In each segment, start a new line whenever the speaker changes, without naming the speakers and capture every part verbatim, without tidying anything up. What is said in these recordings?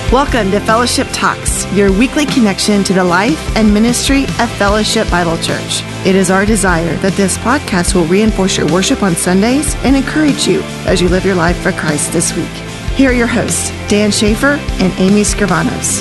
Welcome to Fellowship Talks, your weekly connection to the life and ministry of Fellowship Bible Church. It is our desire that this podcast will reinforce your worship on Sundays and encourage you as you live your life for Christ this week. Here are your hosts, Dan Schaefer and Amy Scrivanos.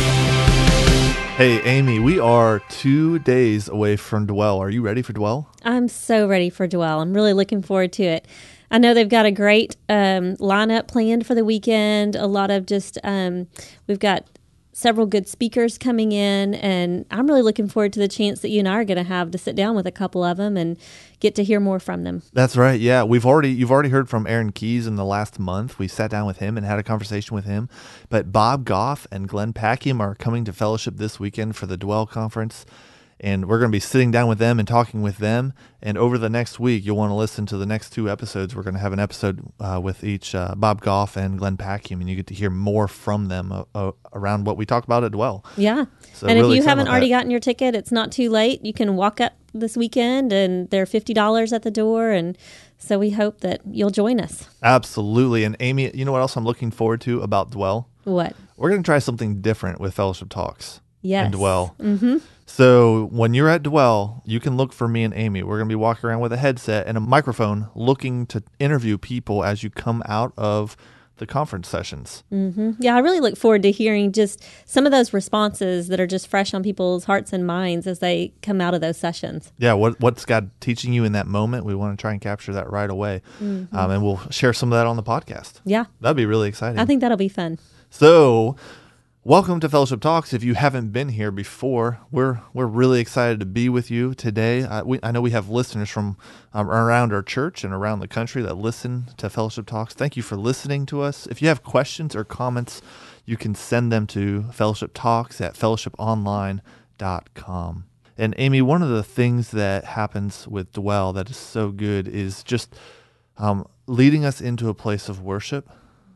Hey, Amy, we are two days away from Dwell. Are you ready for Dwell?
I'm so ready for Dwell. I'm really looking forward to it. I know they've got a great um, lineup planned for the weekend. A lot of just, um, we've got several good speakers coming in, and I'm really looking forward to the chance that you and I are going to have to sit down with a couple of them and get to hear more from them.
That's right. Yeah, we've already you've already heard from Aaron Keyes in the last month. We sat down with him and had a conversation with him. But Bob Goff and Glenn Packiam are coming to Fellowship this weekend for the Dwell Conference. And we're going to be sitting down with them and talking with them. And over the next week, you'll want to listen to the next two episodes. We're going to have an episode uh, with each uh, Bob Goff and Glenn Packiam, and you get to hear more from them uh, uh, around what we talked about at Dwell.
Yeah.
So
and
really
if you haven't already
that.
gotten your ticket, it's not too late. You can walk up this weekend, and they're fifty dollars at the door. And so we hope that you'll join us.
Absolutely. And Amy, you know what else I'm looking forward to about Dwell?
What?
We're going to try something different with Fellowship Talks.
Yes.
And Dwell.
Mm-hmm.
So when you're at Dwell, you can look for me and Amy. We're going to be walking around with a headset and a microphone looking to interview people as you come out of the conference sessions.
Mm-hmm. Yeah, I really look forward to hearing just some of those responses that are just fresh on people's hearts and minds as they come out of those sessions.
Yeah, what what's God teaching you in that moment? We want to try and capture that right away. Mm-hmm. Um, and we'll share some of that on the podcast.
Yeah.
That'd be really exciting.
I think that'll be fun.
So welcome to Fellowship Talks. If you haven't been here before, we're we're really excited to be with you today. Uh, we, I know we have listeners from um, around our church and around the country that listen to Fellowship Talks. Thank you for listening to us. If you have questions or comments, you can send them to Fellowship Talks at fellowship online dot com. And Amy, one of the things that happens with Dwell that is so good is just um, leading us into a place of worship.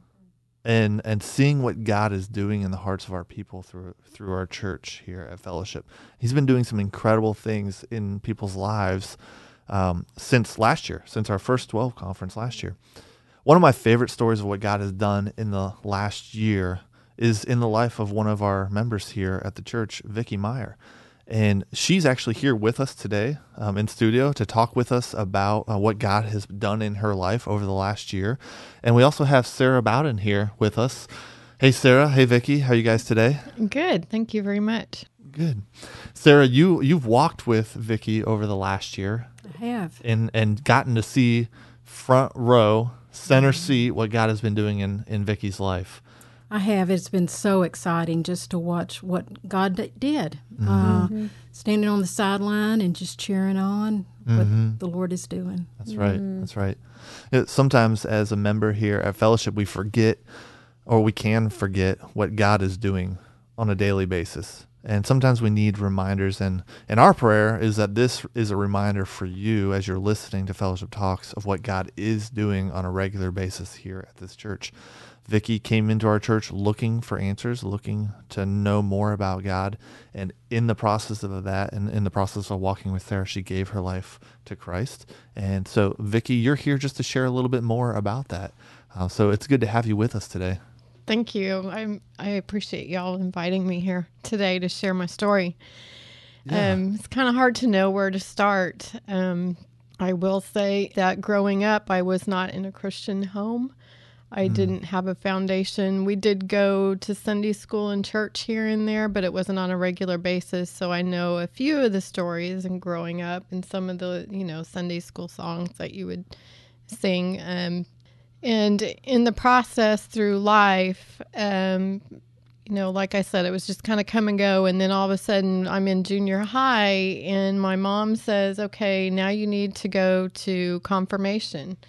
And and seeing what God is doing in the hearts of our people through through our church here at Fellowship. He's been doing some incredible things in people's lives um, since last year, since our first Dwell conference last year. One of my favorite stories of what God has done in the last year is in the life of one of our members here at the church, Vicky Meyer. And she's actually here with us today um, in studio to talk with us about uh, what God has done in her life over the last year. And we also have Sarah Bowden here with us. Hey, Sarah. Hey, Vicky. How are you guys today?
Good. Thank you very much.
Good. Sarah, you, you've walked with Vicky over the last year.
I have.
And, and gotten to see front row, center seat, what God has been doing in, in Vicky's life.
I have. It's been so exciting just to watch what God d- did.
Mm-hmm.
Uh, mm-hmm. Standing on the sideline and just cheering on mm-hmm. what the Lord is doing.
That's right. Mm-hmm. That's right. You know, sometimes as a member here at Fellowship, we forget, or we can forget, what God is doing on a daily basis. And sometimes we need reminders. And, and our prayer is that this is a reminder for you as you're listening to Fellowship Talks of what God is doing on a regular basis here at this church. Vicky came into our church looking for answers, looking to know more about God. And in the process of that, and in the process of walking with Sarah, she gave her life to Christ. And so, Vicky, you're here just to share a little bit more about that. Uh, so it's good to have you with us today.
Thank you. I'm, I appreciate y'all inviting me here today to share my story. Yeah. Um, it's kind of hard to know where to start. Um, I will say that growing up, I was not in a Christian home. I mm. didn't have a foundation. We did go to Sunday school and church here and there, but it wasn't on a regular basis. So I know a few of the stories and growing up and some of the, you know, Sunday school songs that you would sing. Um, and in the process through life, um, you know, like I said, it was just kind of come and go. And then all of a sudden I'm in junior high and my mom says, okay, now you need to go to confirmation.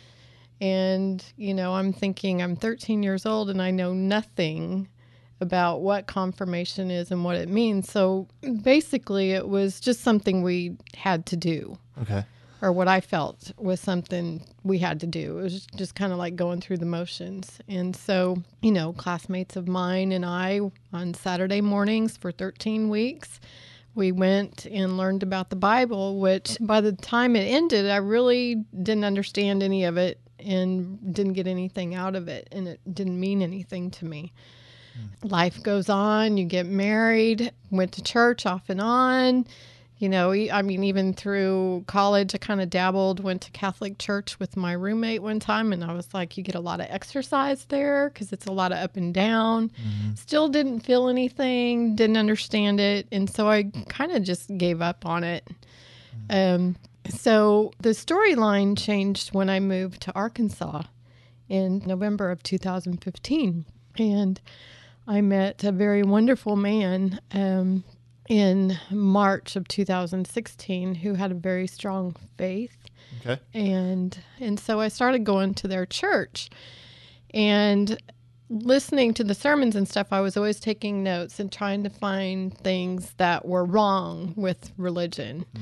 And, you know, I'm thinking I'm thirteen years old and I know nothing about what confirmation is and what it means. So basically it was just something we had to do.
Okay.
Or what I felt was something we had to do. It was just kind of like going through the motions. And so, you know, classmates of mine and I on Saturday mornings for thirteen weeks, we went and learned about the Bible, which by the time it ended, I really didn't understand any of it and didn't get anything out of it. And it didn't mean anything to me. Life goes on. You get married, went to church off and on. You know, I mean, even through college, I kind of dabbled, went to Catholic church with my roommate one time. And I was like, you get a lot of exercise there because it's a lot of up and down. Mm-hmm. Still didn't feel anything, didn't understand it. And so I kind of just gave up on it. Mm-hmm. Um, so the storyline changed when I moved to Arkansas in November of two thousand fifteen. And I met a very wonderful man um, in March of two thousand sixteen who had a very strong faith.
Okay.
And and so I started going to their church and listening to the sermons and stuff. I was always taking notes and trying to find things that were wrong with religion. Mm.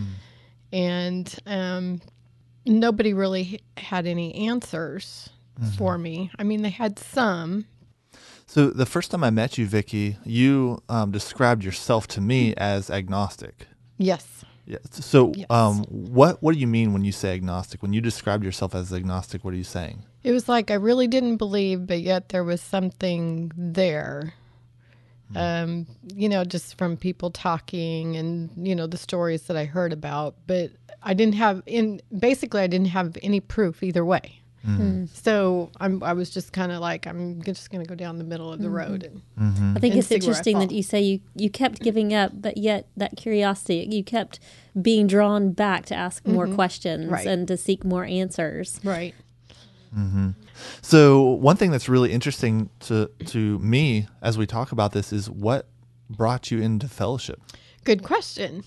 And um, nobody really had any answers mm-hmm. for me. I mean, they had some.
So the first time I met you, Vicki, you um, described yourself to me as agnostic.
Yes.
Yes. So
yes.
Um, what what do you mean when you say agnostic? When you describe yourself as agnostic, what are you saying?
It was like I really didn't believe, but yet there was something there. Mm. Um, you know, just from people talking and, you know, the stories that I heard about. But I didn't have, in basically, I didn't have any proof either way. Mm-hmm. So I'm, I was just kind of like, I'm just going to go down the middle of the mm-hmm. road. And,
mm-hmm.
I think
and
it's interesting that you say you, you kept giving up, but yet that curiosity, you kept being drawn back to ask mm-hmm. more questions
right.
and to seek more answers.
Right.
Mm-hmm. So one thing that's really interesting to, to me as we talk about this is what brought you into fellowship?
Good question.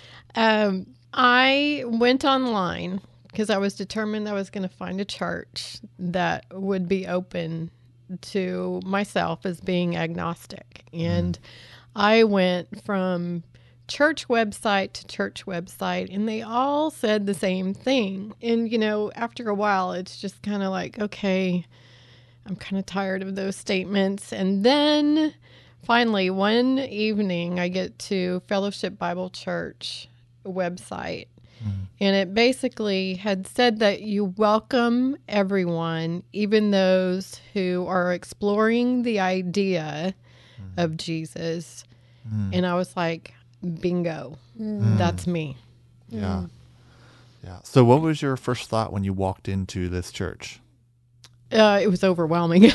Um, I went online because I was determined I was going to find a church that would be open to myself as being agnostic. And mm. I went from church website to church website, and they all said the same thing. And, you know, after a while, it's just kind of like, okay, I'm kind of tired of those statements. And then finally, one evening, I get to Fellowship Bible Church website. Mm-hmm. And it basically had said that you welcome everyone, even those who are exploring the idea mm-hmm. of Jesus. Mm-hmm. And I was like, bingo, mm-hmm. that's me.
Yeah. Mm-hmm. Yeah. So what was your first thought when you walked into this church?
Uh, it was overwhelming.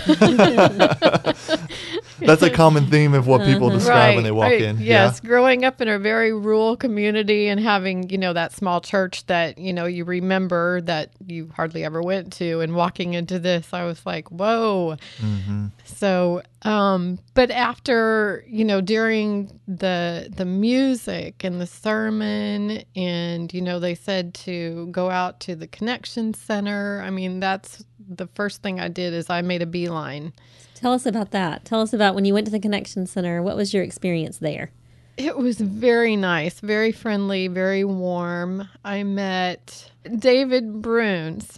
That's a common theme of what people describe
right,
when they walk
right.
in.
Yes,
yeah?
Growing up in a very rural community and having, you know, that small church that, you know, you remember that you hardly ever went to, and walking into this, I was like, whoa. Mm-hmm. So, um, but after, you know, during the the music and the sermon, and, you know, they said to go out to the Connection Center. I mean, that's the first thing I did is I made a beeline.
Tell us about that. Tell us about when you went to the Connection Center. What was your experience there?
It was very nice, very friendly, very warm. I met David Bruns,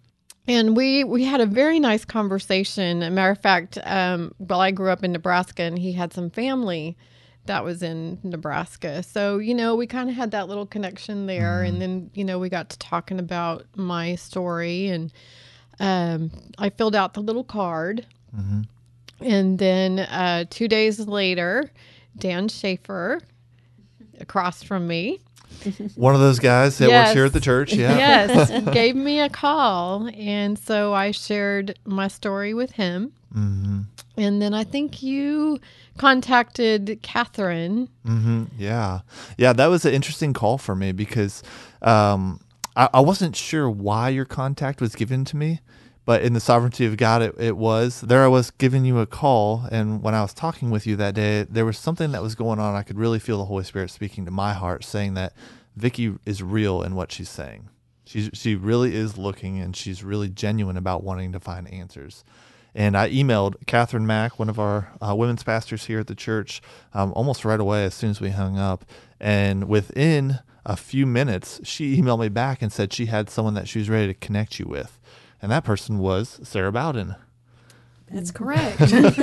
and we, we had a very nice conversation. As a matter of fact, um, well, I grew up in Nebraska, and he had some family that was in Nebraska. So, you know, we kind of had that little connection there. Mm-hmm. And then, you know, we got to talking about my story, and um, I filled out the little card. Mm-hmm. And then uh, two days later, Dan Schaefer, across from me.
One of those guys that
yes.
works here at the church. Yeah.
Yes. Gave me a call. And so I shared my story with him. Mm-hmm. And then I think you contacted Catherine.
Mm-hmm. Yeah. Yeah, that was an interesting call for me because um, I, I wasn't sure why your contact was given to me. But in the sovereignty of God, it, it was. There I was giving you a call, and when I was talking with you that day, there was something that was going on. I could really feel the Holy Spirit speaking to my heart, saying that Vicki is real in what she's saying. She's, she really is looking, and she's really genuine about wanting to find answers. And I emailed Catherine Mack, one of our uh, women's pastors here at the church, um, almost right away as soon as we hung up. And within a few minutes, she emailed me back and said she had someone that she was ready to connect you with. And that person was Sarah Bowden.
That's correct.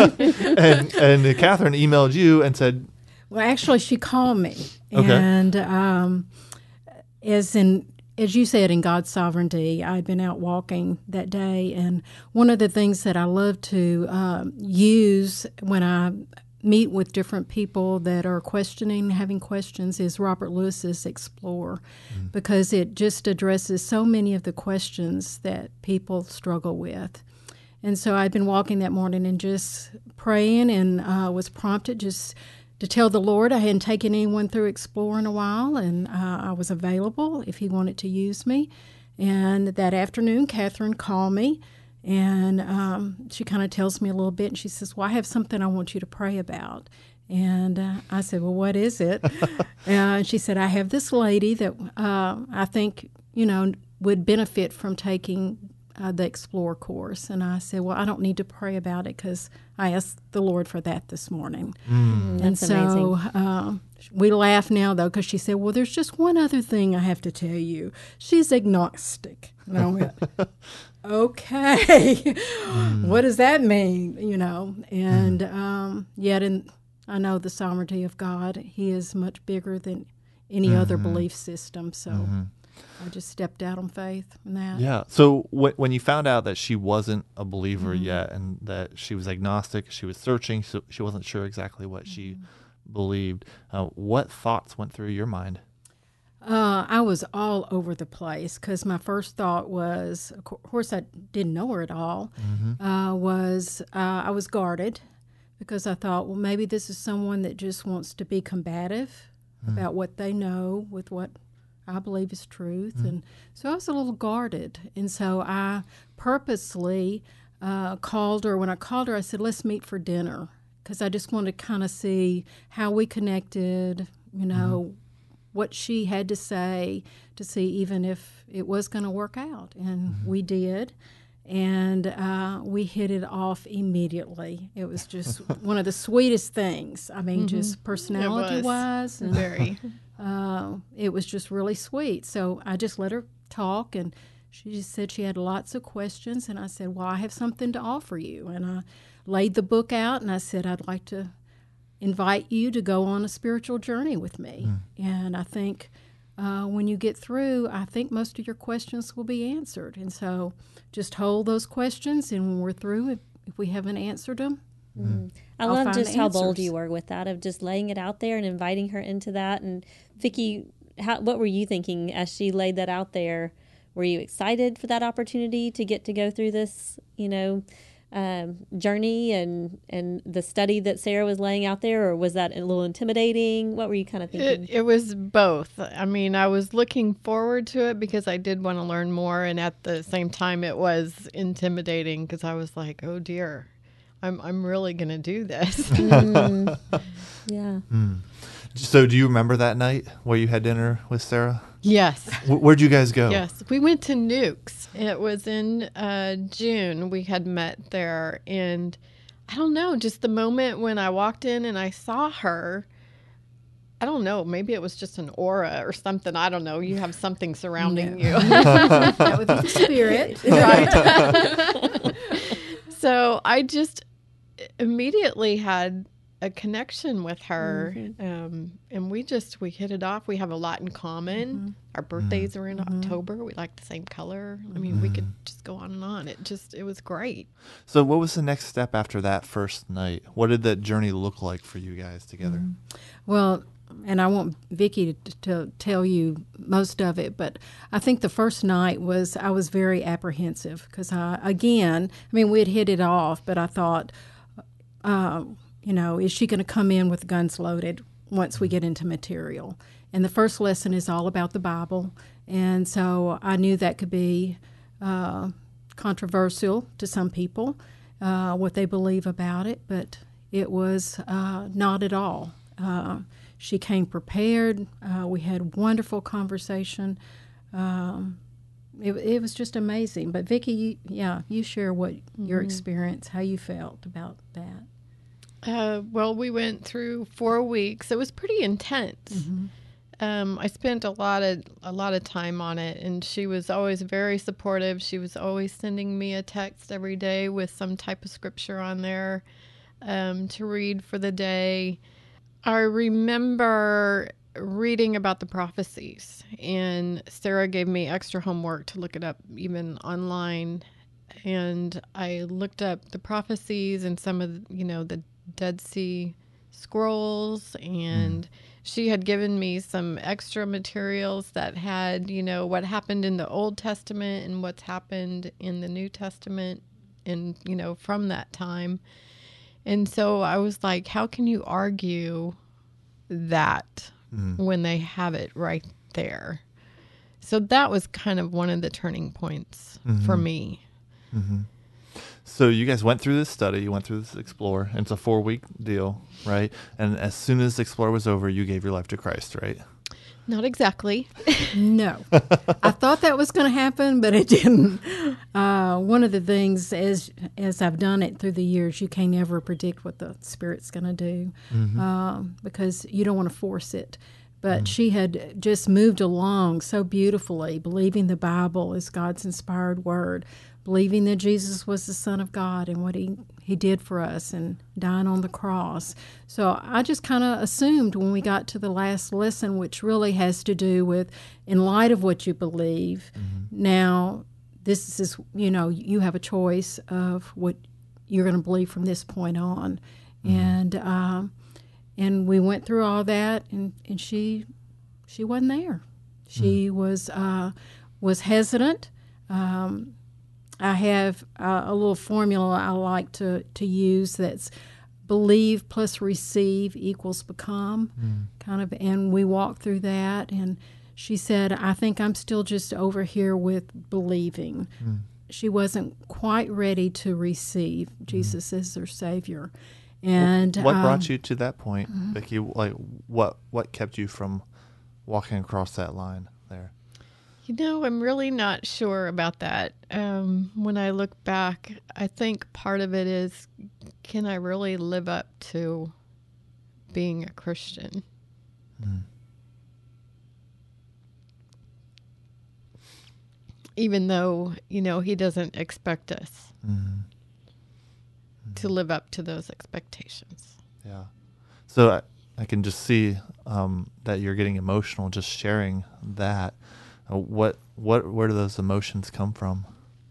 and, and Catherine emailed you and said...
Well, actually, she called me.
Okay.
And um, as in as you said, in God's sovereignty, I'd been out walking that day, and one of the things that I love to um, use when I meet with different people that are questioning, having questions, is Robert Lewis's Explore, mm. because it just addresses so many of the questions that people struggle with. And so I'd been walking that morning and just praying, and uh, was prompted just to tell the Lord I hadn't taken anyone through Explore in a while, and uh, I was available if he wanted to use me. And that afternoon, Catherine called me, and um, she kind of tells me a little bit, and she says, well, I have something I want you to pray about. And uh, I said, well, what is it? And she said, I have this lady that uh, I think, you know, would benefit from taking Uh, the Explore course. And I said, well, I don't need to pray about it because I asked the Lord for that this morning.
Mm,
and
that's
so uh, we laugh now, though, because she said, well, there's just one other thing I have to tell you. She's agnostic. And I went, okay, mm. what does that mean? You know, and mm. um, yet in, I know the sovereignty of God. He is much bigger than any mm-hmm. other belief system. So mm-hmm. I just stepped out on faith in that.
Yeah. So wh- when you found out that she wasn't a believer mm-hmm. yet, and that she was agnostic, she was searching, so she wasn't sure exactly what mm-hmm. she believed, uh, what thoughts went through your mind?
Uh, I was all over the place because my first thought was, of course I didn't know her at all, mm-hmm. uh, was uh, I was guarded because I thought, well, maybe this is someone that just wants to be combative mm-hmm. about what they know with what I believe is truth. Mm-hmm. And so I was a little guarded. And so I purposely uh, called her. When I called her, I said, let's meet for dinner, because I just wanted to kind of see how we connected, you know, mm-hmm. what she had to say, to see even if it was going to work out. And mm-hmm. we did. And uh, we hit it off immediately. It was just one of the sweetest things. I mean, mm-hmm. just personality-wise. And,
Very.
Uh, it was just really sweet. So I just let her talk, and she just said she had lots of questions. And I said, well, I have something to offer you. And I laid the book out, and I said, I'd like to invite you to go on a spiritual journey with me. Mm. And I think uh, when you get through, I think most of your questions will be answered. And so just hold those questions, and when we're through, if, if we haven't answered them,
mm. I
I'll
love just how
answers.
bold you were with that, of just laying it out there and inviting her into that. And Vicki, how, what were you thinking as she laid that out there? Were you excited for that opportunity to get to go through this, you know, um, journey and and the study that Sarah was laying out there, or was that a little intimidating? What were you kind of thinking?
It, it was both. I mean, I was looking forward to it because I did want to learn more, and at the same time, it was intimidating because I was like, "Oh dear, I'm I'm really going to do this."
mm. Yeah.
Mm. So, do you remember that night where you had dinner with Sarah?
Yes.
W- where'd you guys go?
Yes, we went to Nukes. It was in uh, June. We had met there, and I don't know, just the moment when I walked in and I saw her, I don't know, maybe it was just an aura or something. I don't know. You have something surrounding
no.
you.
That was the spirit.
Right. So I just immediately had a connection with her, mm-hmm. um, and we just we hit it off. We have a lot in common. Mm-hmm. Our birthdays mm-hmm. are in mm-hmm. October. We like the same color. I mean, mm-hmm. we could just go on and on. It just it was great.
So, what was the next step after that first night? What did that journey look like for you guys together?
Mm-hmm. Well, and I want Vicki to, to tell you most of it, but I think the first night was I was very apprehensive because I again, I mean, we had hit it off, but I thought. Uh, You know, is she going to come in with guns loaded once we get into material? And the first lesson is all about the Bible. And so I knew that could be uh, controversial to some people, uh, what they believe about it, but it was uh, not at all. Uh, she came prepared. Uh, we had wonderful conversation. Um, it, it was just amazing. But Vicki, you, yeah, you share what mm-hmm. your experience, how you felt about that.
Uh, well, we went through four weeks. It was pretty intense. Mm-hmm. Um, I spent a lot of a lot of time on it, and she was always very supportive. She was always sending me a text every day with some type of scripture on there um, to read for the day. I remember reading about the prophecies, and Sarah gave me extra homework to look it up even online. And I looked up the prophecies and some of, you know, the Dead Sea Scrolls, and mm. she had given me some extra materials that had, you know, what happened in the Old Testament and what's happened in the New Testament, and, you know, from that time. And so I was like, how can you argue that mm. when they have it right there? So that was kind of one of the turning points mm-hmm. for me.
Mm-hmm. So you guys went through this study, you went through this Explore, and it's a four-week deal, right? And as soon as Explore was over, you gave your life to Christ, right?
Not exactly.
No. I thought that was going to happen, but it didn't. Uh, one of the things, as as I've done it through the years, you can't ever predict what the Spirit's going to do mm-hmm. um, because you don't want to force it. But mm-hmm. she had just moved along so beautifully, believing the Bible is God's inspired word, believing that Jesus was the Son of God and what he, he did for us and dying on the cross. So I just kind of assumed when we got to the last lesson, which really has to do with, in light of what you believe, mm-hmm. now this is, you know, you have a choice of what you're going to believe from this point on. Mm-hmm. And um, and we went through all that, and, and she she wasn't there. She mm-hmm. was, uh, was hesitant. Um I have uh, a little formula I like to, to use that's believe plus receive equals become, mm. kind of, and we walked through that, and she said, I think I'm still just over here with believing. Mm. She wasn't quite ready to receive Jesus mm. as her Savior. And
what
um,
brought you to that point, mm-hmm. Vicki? Like, what, what kept you from walking across that line there?
You know, I'm really not sure about that. Um, when I look back, I think part of it is, can I really live up to being a Christian? Mm. Even though, you know, he doesn't expect us mm-hmm. Mm-hmm. to live up to those expectations.
Yeah. So I, I can just see um, that you're getting emotional just sharing that. Uh, what what where do those emotions come from?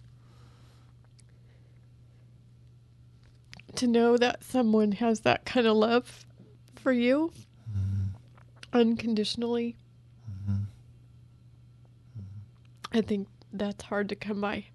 To know that someone has that kind of love for you mm-hmm. unconditionally. Mm-hmm. Mm-hmm. I think that's hard to come by.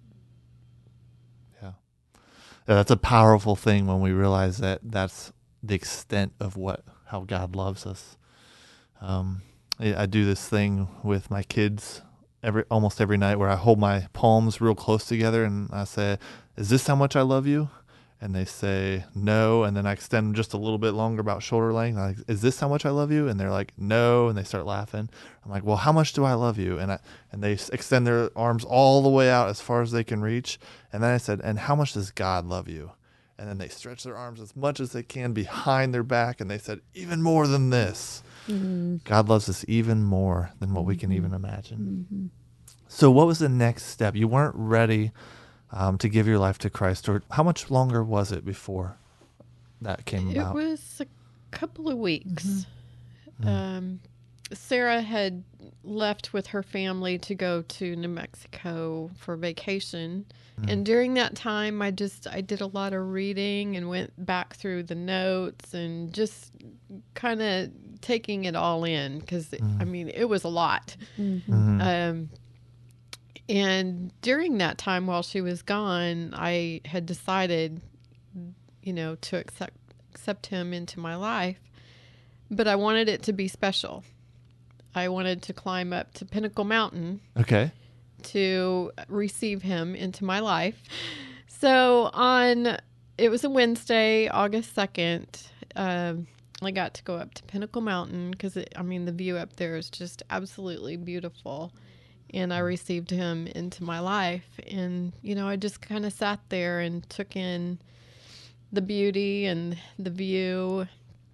Yeah. Yeah, that's a powerful thing when we realize that that's the extent of what how God loves us. Um I do this thing with my kids every almost every night where I hold my palms real close together and I say, is this how much I love you? And they say, no. And then I extend them just a little bit longer, about shoulder length. I'm like, is this how much I love you? And they're like, no. And they start laughing. I'm like, well, how much do I love you? And I and they extend their arms all the way out as far as they can reach. And then I said, and how much does God love you? And then they stretch their arms as much as they can behind their back. And they said, even more than this. Mm-hmm. God loves us even more than what mm-hmm. we can even imagine. Mm-hmm. So what was the next step? You weren't ready um, to give your life to Christ. Or how much longer was it before that came
it
about?
It was a couple of weeks. Mm-hmm. Um, Sarah had left with her family to go to New Mexico for vacation. Mm-hmm. And during that time, I just, I did a lot of reading and went back through the notes and just kind of taking it all in because, mm-hmm. I mean, it was a lot. Mm-hmm. Um, and during that time while she was gone, I had decided, you know, to accept, accept him into my life, but I wanted it to be special. I wanted to climb up to Pinnacle Mountain.
Okay.
To receive him into my life. So on, it was a Wednesday, August second. Um, I got to go up to Pinnacle Mountain because, I mean, the view up there is just absolutely beautiful. And I received him into my life. And, you know, I just kind of sat there and took in the beauty and the view.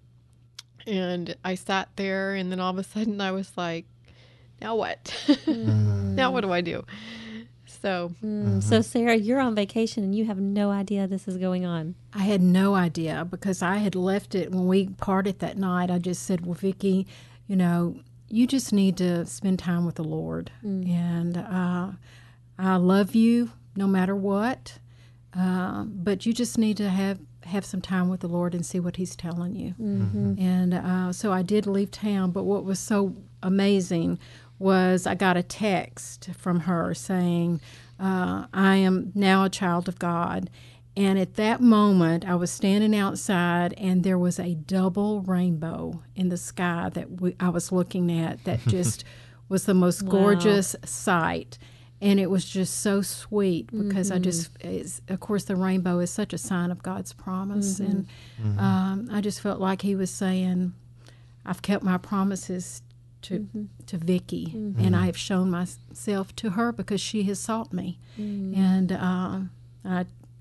And I sat there, and then all of a sudden I was like, now what? Mm. Now what do I do? So,
mm, mm-hmm. so Sarah, you're on vacation and you have no idea this is going on.
I had no idea because I had left it when we parted that night. I just said, well, Vicki, you know, you just need to spend time with the Lord. Mm. And uh, I love you no matter what, uh, but you just need to have, have some time with the Lord and see what He's telling you. Mm-hmm. And uh, so I did leave town, but what was so amazing was I got a text from her saying, uh, I am now a child of God. And at that moment, I was standing outside, and there was a double rainbow in the sky that we, I was looking at that just was the most wow. gorgeous sight. And it was just so sweet because mm-hmm. I just, it's, of course, the rainbow is such a sign of God's promise. Mm-hmm. And mm-hmm. Um, I just felt like He was saying, I've kept my promises to mm-hmm. to Vicki, mm-hmm. and I have shown myself to her because she has sought me. Mm-hmm. And uh, I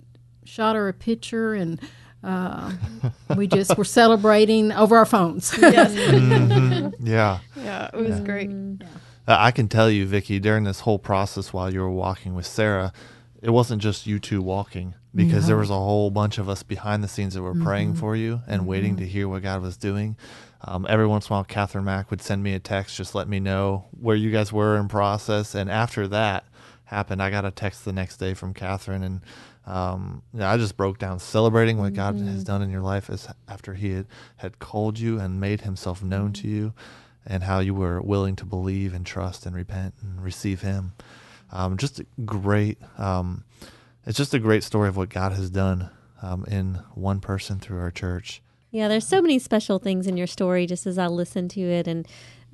shot her a picture, and uh, we just were celebrating over our phones.
Yes.
Mm-hmm. Yeah.
Yeah, it was
yeah.
great.
Yeah.
I can tell you, Vicki, during this whole process while you were walking with Sarah, it wasn't just you two walking, because no. there was a whole bunch of us behind the scenes that were mm-hmm. praying for you and mm-hmm. waiting to hear what God was doing. Um, every once in a while, Catherine Mack would send me a text, just let me know where you guys were in process. And after that happened, I got a text the next day from Catherine, and um, you know, I just broke down celebrating what God mm-hmm. has done in your life as after He had, had called you and made Himself known to you, and how you were willing to believe and trust and repent and receive Him. Um, just a great, um, it's just a great story of what God has done um, in one person through our church.
Yeah, there's so many special things in your story just as I listen to it, and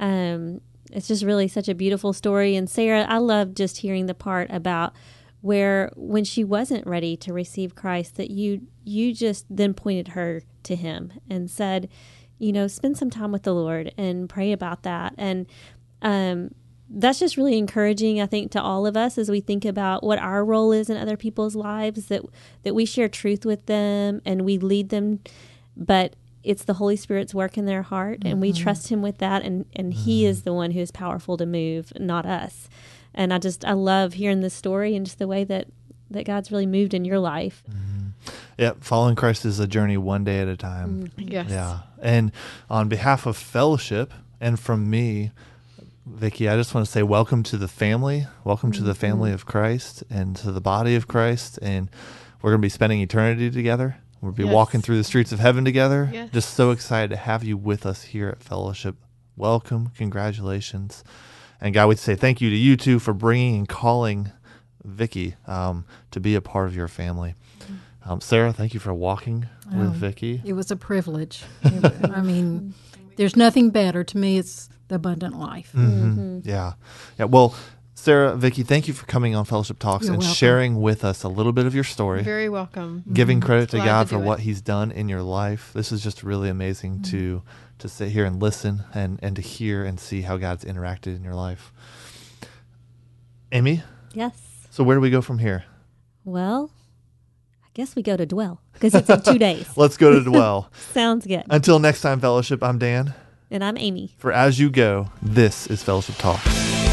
um, it's just really such a beautiful story. And Sarah, I love just hearing the part about where when she wasn't ready to receive Christ, that you you just then pointed her to Him and said, you know, spend some time with the Lord and pray about that. And um, that's just really encouraging, I think, to all of us as we think about what our role is in other people's lives, that that we share truth with them and we lead them, but it's the Holy Spirit's work in their heart, mm-hmm. and we trust Him with that, and, and mm-hmm. He is the one who is powerful to move, not us. And I just, I love hearing this story and just the way that, that God's really moved in your life.
Mm-hmm. Yeah, following Christ is a journey one day at a time.
Mm-hmm. Yes.
Yeah. And on behalf of Fellowship and from me, Vicki, I just want to say welcome to the family. Welcome mm-hmm. to the family of Christ and to the body of Christ. And we're going to be spending eternity together. We'll be yes. walking through the streets of heaven together. Yes. Just so excited to have you with us here at Fellowship. Welcome. Congratulations. And God, we'd say thank you to you two for bringing and calling Vicki um, to be a part of your family. Um, Sarah, thank you for walking oh, with Vicki.
It was a privilege. It, I mean, there's nothing better. To me, it's the abundant life.
Mm-hmm. Mm-hmm. Yeah. Yeah. Well, Sarah, Vicki, thank you for coming on Fellowship Talks You're and welcome. sharing with us a little bit of your story.
Very welcome.
Giving credit
Glad
to God
to
for
it.
what He's done in your life. This is just really amazing mm-hmm. to to sit here and listen and, and to hear and see how God's interacted in your life. Amy?
Yes.
So where do we go from here?
Well, I guess we go to Dwell, because it's in two days.
Let's go to Dwell.
Sounds good.
Until next time, Fellowship, I'm Dan.
And I'm Amy.
For As You Go, this is Fellowship Talks.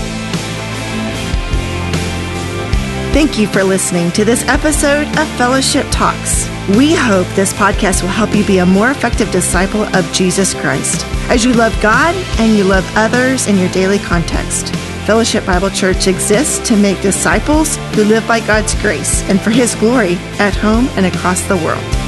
Thank you for listening to this episode of Fellowship Talks. We hope this podcast will help you be a more effective disciple of Jesus Christ as you love God and you love others in your daily context. Fellowship Bible Church exists to make disciples who live by God's grace and for His glory at home and across the world.